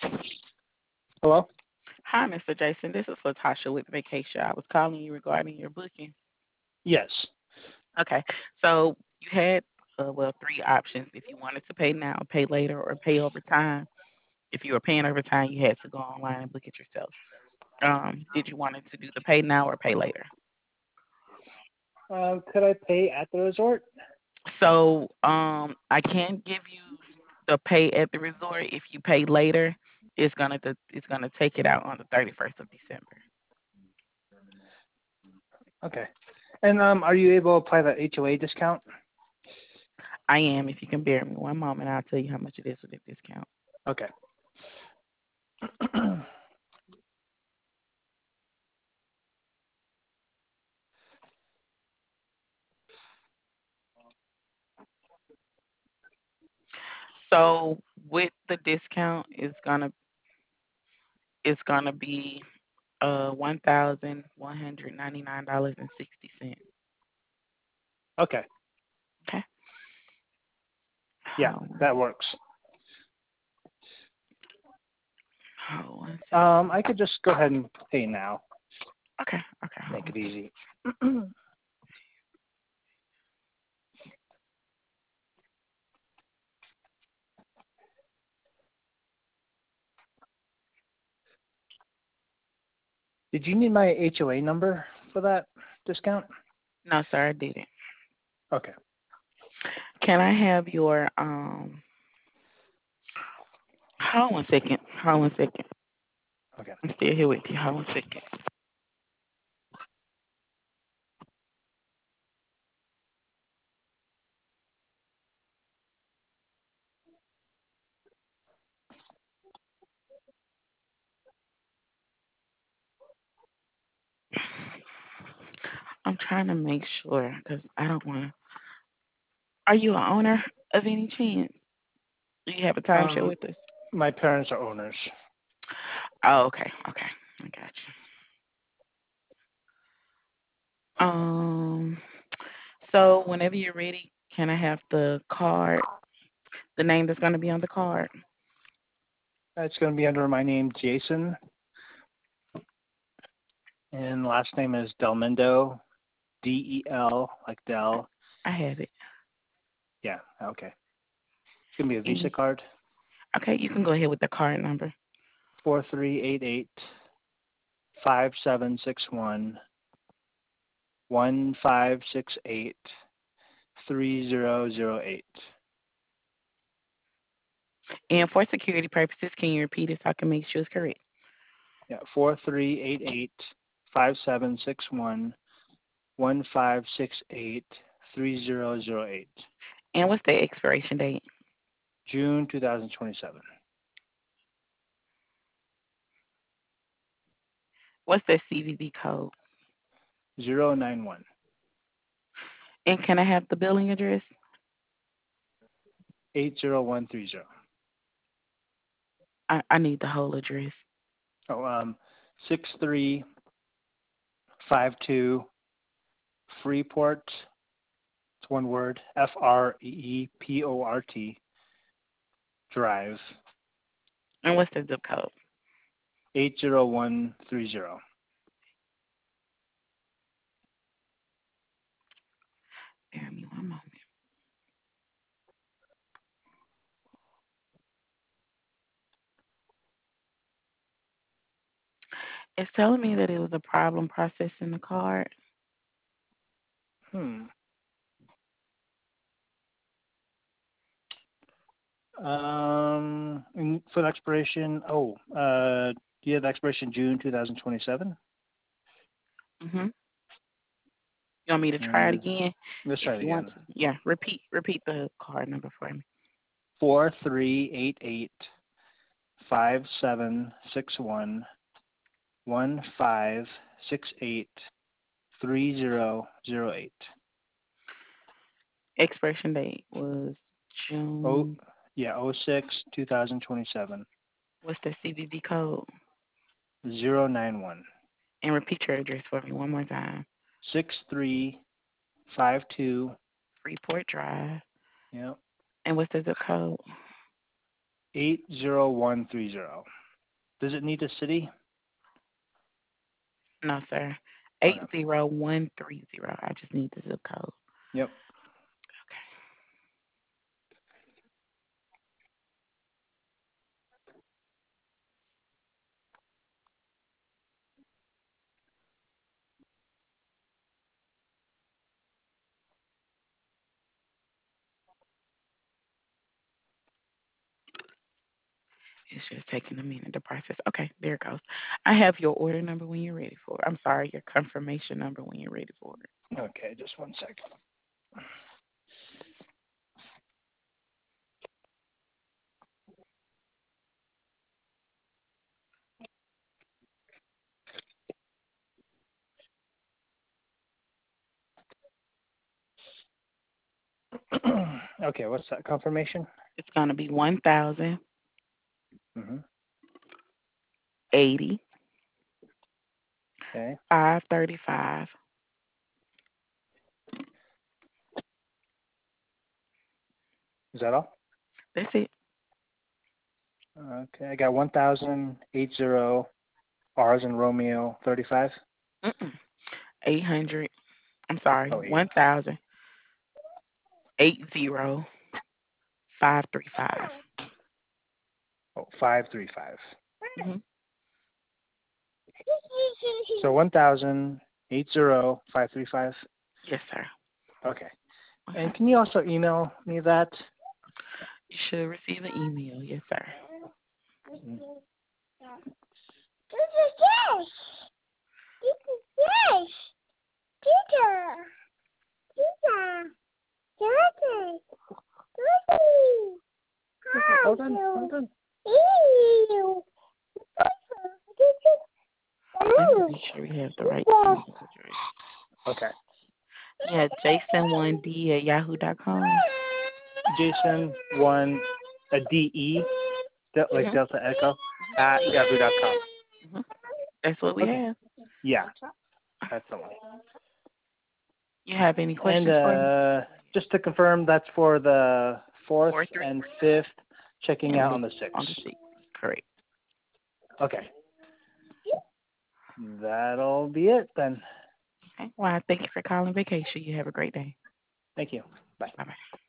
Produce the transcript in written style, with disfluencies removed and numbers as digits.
Hello? Hi, Mr. Jason. This is Latasha with Vacation. I was calling you regarding your booking. Yes. Okay, so you had three options. If you wanted to pay now, pay later, or pay over time. If you were paying over time, you had to go online and book it yourself. Did you want to do the pay now or pay later? Could I pay at the resort? So I can give you the pay at the resort. If you pay later, it's gonna take it out on the 31st of December. Okay. And are you able to apply that HOA discount? I am. If you can bear me one moment, I'll tell you how much it is with the discount. Okay. So with the discount, it's gonna be $1,199.60. Okay. Okay. Yeah, Hold that on. works. Hold one second. I could just go ahead and pay now. Okay. Okay. Hold Make one it easy. Did you need my HOA number for that discount? No, sir, I didn't. Okay. Can I have your Hold one second. Hold one second. Okay. I'm still here with you. Hold one second. I'm trying to make sure because I don't want to. Are you an owner of any chance? Do you have a timeshare Um, with us? my parents are owners. Oh, okay. Okay. I got you. So whenever you're ready, can I have the card, the name that's going to be on the card? It's going to be under my name, Jason, and last name is Delmendo, Del, like Del. I have it. Yeah, okay. It's going to be a Visa And card. okay, you can go ahead with the card number. 4388 And for security purposes, can you repeat it so I can make sure it's correct? Yeah, 4388-5761-1568-3008. And what's the expiration date? June 2027. What's the CVV code? 091. And can I have the billing address? 80130. I need the whole address. Oh, 6352 Freeport. It's one word. Freeport Drive. And what's the zip code? 80130. Bear me one moment. It's telling me that it was a problem processing the card. Hmm. For the expiration, do you have expiration June 2027? Mhm. You want me to try it Mm, again? let's If try it you want again. to, yeah. Repeat the card number for me. 4388-5761-1568-3008. Expiration date was Oh, June. yeah, 06 2027. What's the CVV code? 091. And repeat your address for me one more time. 6352. Freeport Drive. Yeah. And what's the zip code? 80130. Does it need a city? No, sir. Oh no. 80130. I just need the zip code. Yep. It's just taking a minute to process. Okay, there it goes. I have your order number when you're ready for it. I'm sorry, your confirmation number when you're ready for it. Okay, just one second. Okay, what's that confirmation? It's gonna be 1,080 Mm-hmm. Okay. 535. Is that all? That's it. Okay, I got 1,080 R's and Romeo 35. 800. I'm sorry, Oh, eight. 1,080 535. Oh, 535. Mm-hmm. So 1,080 535. Yes, sir. Okay. Okay. And can you also email me that? You should receive an email. Yes, sir. Mm. Hold on, hold on. Let me make sure we have the right email address. Okay. Yeah, jason1d@yahoo.com. Jason one a DE like Mhm. Delta Echo at yahoo.com. Mhm. That's what we Okay. have. Yeah, that's the one. You have any And questions for me? just to confirm, that's for the 4th 4-3 and 5th, checking and out the on the on the 6th. 6th. Correct. Okay. That'll be it then. Okay. Well, I thank you for calling Vacation. You have a great day. Thank you. Bye. Bye bye.